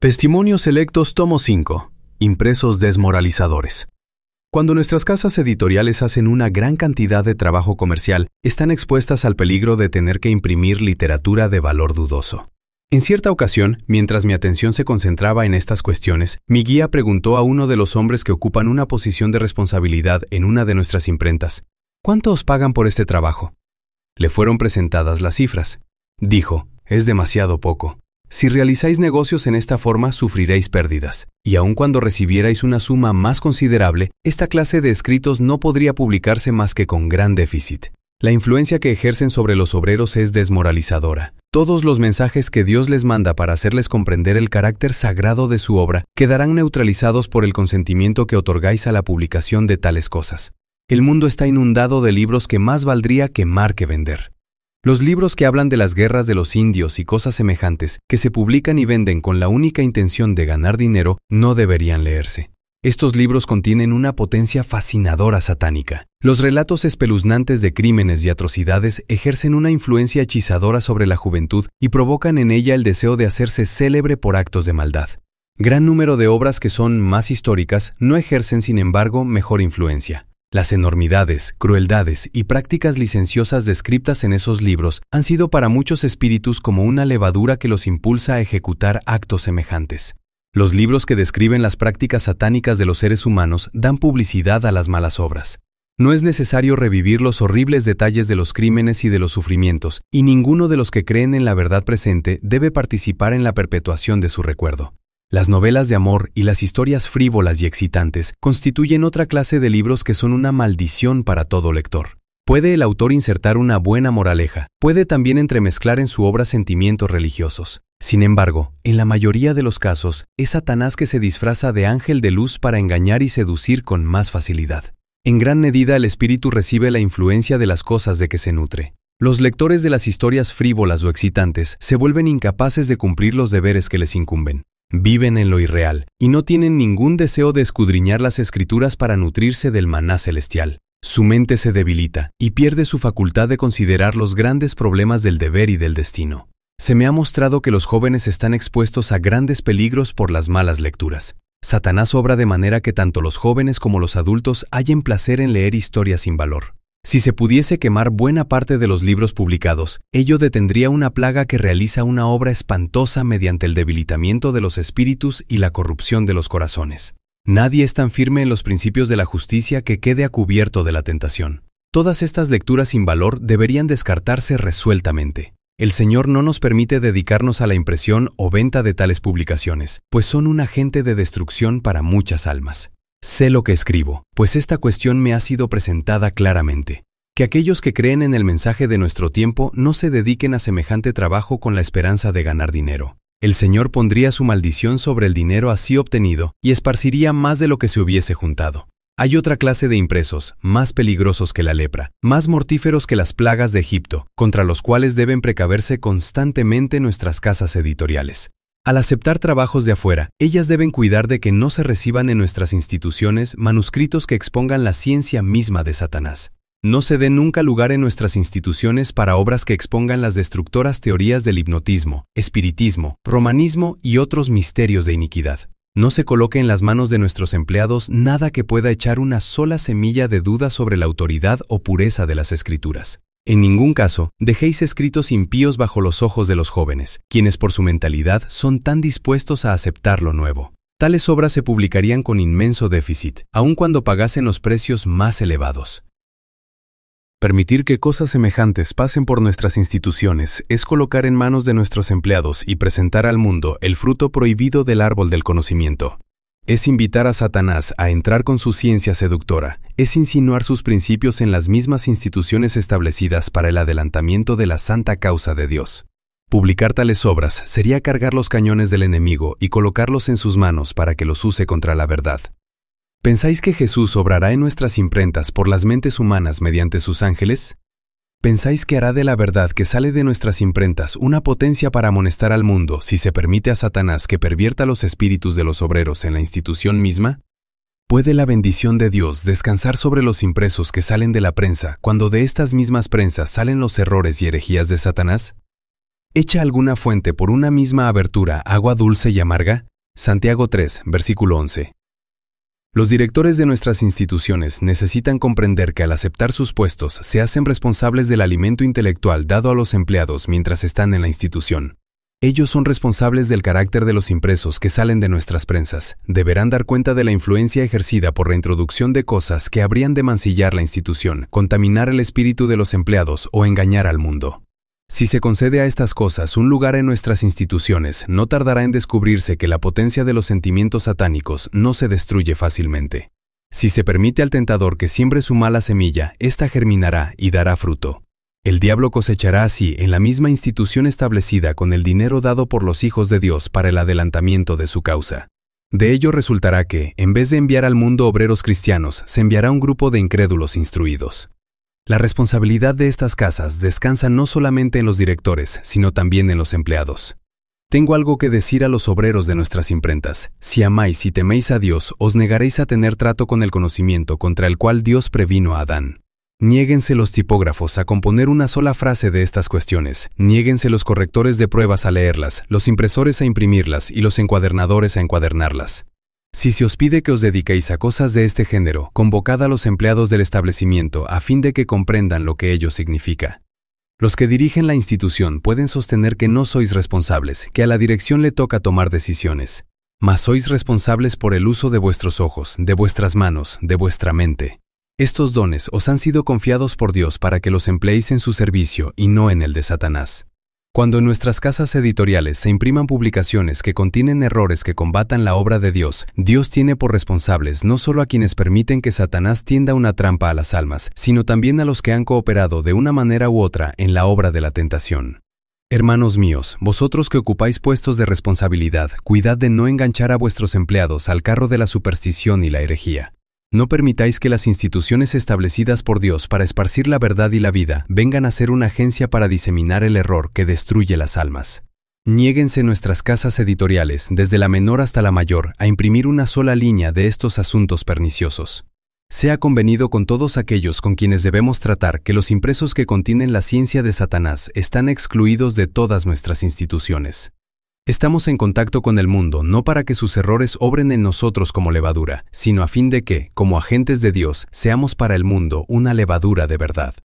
Testimonios Selectos Tomo 5. Impresos desmoralizadores. Cuando nuestras casas editoriales hacen una gran cantidad de trabajo comercial, están expuestas al peligro de tener que imprimir literatura de valor dudoso. En cierta ocasión, mientras mi atención se concentraba en estas cuestiones, mi guía preguntó a uno de los hombres que ocupan una posición de responsabilidad en una de nuestras imprentas: ¿cuánto os pagan por este trabajo? Le fueron presentadas las cifras. Dijo: es demasiado poco. Si realizáis negocios en esta forma, sufriréis pérdidas, y aun cuando recibierais una suma más considerable, esta clase de escritos no podría publicarse más que con gran déficit. La influencia que ejercen sobre los obreros es desmoralizadora. Todos los mensajes que Dios les manda para hacerles comprender el carácter sagrado de su obra quedarán neutralizados por el consentimiento que otorgáis a la publicación de tales cosas. El mundo está inundado de libros que más valdría quemar que vender. Los libros que hablan de las guerras de los indios y cosas semejantes, que se publican y venden con la única intención de ganar dinero, no deberían leerse. Estos libros contienen una potencia fascinadora satánica. Los relatos espeluznantes de crímenes y atrocidades ejercen una influencia hechizadora sobre la juventud y provocan en ella el deseo de hacerse célebre por actos de maldad. Gran número de obras que son más históricas no ejercen, sin embargo, mejor influencia. Las enormidades, crueldades y prácticas licenciosas descritas en esos libros han sido para muchos espíritus como una levadura que los impulsa a ejecutar actos semejantes. Los libros que describen las prácticas satánicas de los seres humanos dan publicidad a las malas obras. No es necesario revivir los horribles detalles de los crímenes y de los sufrimientos, y ninguno de los que creen en la verdad presente debe participar en la perpetuación de su recuerdo. Las novelas de amor y las historias frívolas y excitantes constituyen otra clase de libros que son una maldición para todo lector. Puede el autor insertar una buena moraleja, puede también entremezclar en su obra sentimientos religiosos. Sin embargo, en la mayoría de los casos, es Satanás que se disfraza de ángel de luz para engañar y seducir con más facilidad. En gran medida el espíritu recibe la influencia de las cosas de que se nutre. Los lectores de las historias frívolas o excitantes se vuelven incapaces de cumplir los deberes que les incumben. Viven en lo irreal y no tienen ningún deseo de escudriñar las escrituras para nutrirse del maná celestial. Su mente se debilita y pierde su facultad de considerar los grandes problemas del deber y del destino. Se me ha mostrado que los jóvenes están expuestos a grandes peligros por las malas lecturas. Satanás obra de manera que tanto los jóvenes como los adultos hallen placer en leer historias sin valor. Si se pudiese quemar buena parte de los libros publicados, ello detendría una plaga que realiza una obra espantosa mediante el debilitamiento de los espíritus y la corrupción de los corazones. Nadie es tan firme en los principios de la justicia que quede a cubierto de la tentación. Todas estas lecturas sin valor deberían descartarse resueltamente. El Señor no nos permite dedicarnos a la impresión o venta de tales publicaciones, pues son un agente de destrucción para muchas almas. Sé lo que escribo, pues esta cuestión me ha sido presentada claramente. Que aquellos que creen en el mensaje de nuestro tiempo no se dediquen a semejante trabajo con la esperanza de ganar dinero. El Señor pondría su maldición sobre el dinero así obtenido y esparciría más de lo que se hubiese juntado. Hay otra clase de impresos, más peligrosos que la lepra, más mortíferos que las plagas de Egipto, contra los cuales deben precaverse constantemente nuestras casas editoriales. Al aceptar trabajos de afuera, ellas deben cuidar de que no se reciban en nuestras instituciones manuscritos que expongan la ciencia misma de Satanás. No se dé nunca lugar en nuestras instituciones para obras que expongan las destructoras teorías del hipnotismo, espiritismo, romanismo y otros misterios de iniquidad. No se coloque en las manos de nuestros empleados nada que pueda echar una sola semilla de duda sobre la autoridad o pureza de las escrituras. En ningún caso, dejéis escritos impíos bajo los ojos de los jóvenes, quienes por su mentalidad son tan dispuestos a aceptar lo nuevo. Tales obras se publicarían con inmenso déficit, aun cuando pagasen los precios más elevados. Permitir que cosas semejantes pasen por nuestras instituciones es colocar en manos de nuestros empleados y presentar al mundo el fruto prohibido del árbol del conocimiento. Es invitar a Satanás a entrar con su ciencia seductora, es insinuar sus principios en las mismas instituciones establecidas para el adelantamiento de la santa causa de Dios. Publicar tales obras sería cargar los cañones del enemigo y colocarlos en sus manos para que los use contra la verdad. ¿Pensáis que Jesús obrará en nuestras imprentas por las mentes humanas mediante sus ángeles? ¿Pensáis que hará de la verdad que sale de nuestras imprentas una potencia para amonestar al mundo si se permite a Satanás que pervierta los espíritus de los obreros en la institución misma? ¿Puede la bendición de Dios descansar sobre los impresos que salen de la prensa cuando de estas mismas prensas salen los errores y herejías de Satanás? ¿Echa alguna fuente por una misma abertura agua dulce y amarga? Santiago 3, versículo 11. Los directores de nuestras instituciones necesitan comprender que al aceptar sus puestos se hacen responsables del alimento intelectual dado a los empleados mientras están en la institución. Ellos son responsables del carácter de los impresos que salen de nuestras prensas. Deberán dar cuenta de la influencia ejercida por la introducción de cosas que habrían de mancillar la institución, contaminar el espíritu de los empleados o engañar al mundo. Si se concede a estas cosas un lugar en nuestras instituciones, no tardará en descubrirse que la potencia de los sentimientos satánicos no se destruye fácilmente. Si se permite al tentador que siembre su mala semilla, ésta germinará y dará fruto. El diablo cosechará así en la misma institución establecida con el dinero dado por los hijos de Dios para el adelantamiento de su causa. De ello resultará que, en vez de enviar al mundo obreros cristianos, se enviará un grupo de incrédulos instruidos. La responsabilidad de estas casas descansa no solamente en los directores, sino también en los empleados. Tengo algo que decir a los obreros de nuestras imprentas. Si amáis y teméis a Dios, os negaréis a tener trato con el conocimiento contra el cual Dios previno a Adán. Niéguense los tipógrafos a componer una sola frase de estas cuestiones. Niéguense los correctores de pruebas a leerlas, los impresores a imprimirlas y los encuadernadores a encuadernarlas. Si se os pide que os dediquéis a cosas de este género, convocad a los empleados del establecimiento a fin de que comprendan lo que ello significa. Los que dirigen la institución pueden sostener que no sois responsables, que a la dirección le toca tomar decisiones, mas sois responsables por el uso de vuestros ojos, de vuestras manos, de vuestra mente. Estos dones os han sido confiados por Dios para que los empleéis en su servicio y no en el de Satanás. Cuando en nuestras casas editoriales se impriman publicaciones que contienen errores que combatan la obra de Dios, Dios tiene por responsables no solo a quienes permiten que Satanás tienda una trampa a las almas, sino también a los que han cooperado de una manera u otra en la obra de la tentación. Hermanos míos, vosotros que ocupáis puestos de responsabilidad, cuidad de no enganchar a vuestros empleados al carro de la superstición y la herejía. No permitáis que las instituciones establecidas por Dios para esparcir la verdad y la vida vengan a ser una agencia para diseminar el error que destruye las almas. Niéguense nuestras casas editoriales, desde la menor hasta la mayor, a imprimir una sola línea de estos asuntos perniciosos. Sea convenido con todos aquellos con quienes debemos tratar que los impresos que contienen la ciencia de Satanás están excluidos de todas nuestras instituciones. Estamos en contacto con el mundo no para que sus errores obren en nosotros como levadura, sino a fin de que, como agentes de Dios, seamos para el mundo una levadura de verdad.